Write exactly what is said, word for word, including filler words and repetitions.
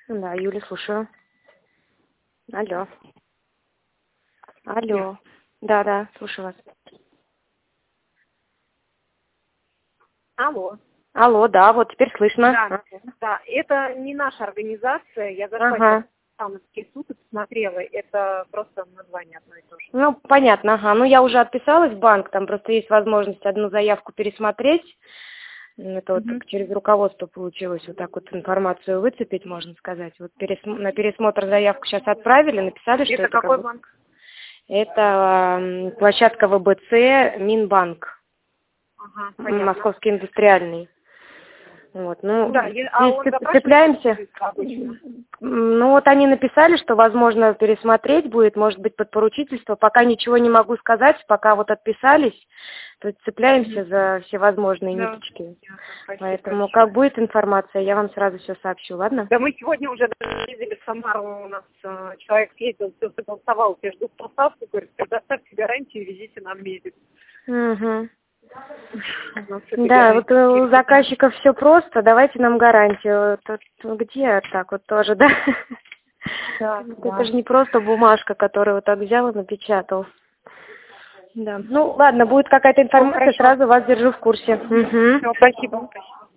Да, Юля, слушаю. Алло. Алло. Да, да, слушаю вас. Алло. Алло, да, вот теперь слышно. Да, Ага. да, это не наша организация. Я зашла Ага. сейчас в Самарский суд и посмотрела. Это просто название одно и то же. Ну, понятно, ага. Ну, я уже отписалась в банк, там просто есть возможность одну заявку пересмотреть. Это вот Мгм. так через руководство получилось вот так вот информацию выцепить, можно сказать. Вот пересм- на пересмотр заявку сейчас отправили, написали, что Это это как какой бы... банк? Это м, площадка ВБЦ, Минбанк, Ага, м, понятно. Московский индустриальный. Вот, ну, Да, я- а здесь он цеп- запрашивает цепляемся. регистрацию обычно? М, Ну, вот они написали, что, возможно, пересмотреть будет, может быть, под поручительство. Пока ничего не могу сказать, пока вот отписались, то цепляемся Мгм. за все возможные Да. ниточки. Ясно, спасибо Поэтому, большое. как будет информация, я вам сразу все сообщу, ладно? Да мы сегодня уже ездили в Самару, у нас э, человек съездил, все согласовал, все ждут поставку, говорит, предоставьте гарантию, везите нам месяц. Угу. У нас с этой Да, вот гарантией у какие-то там. заказчиков все просто, давайте нам гарантию. Тут где так вот тоже, да? Да, Это да. же не просто бумажка, которую вот так взял и напечатал. Да. Ну, ладно, будет какая-то Все, информация, хорошо. сразу вас держу в курсе. Угу. Все, спасибо. Спасибо.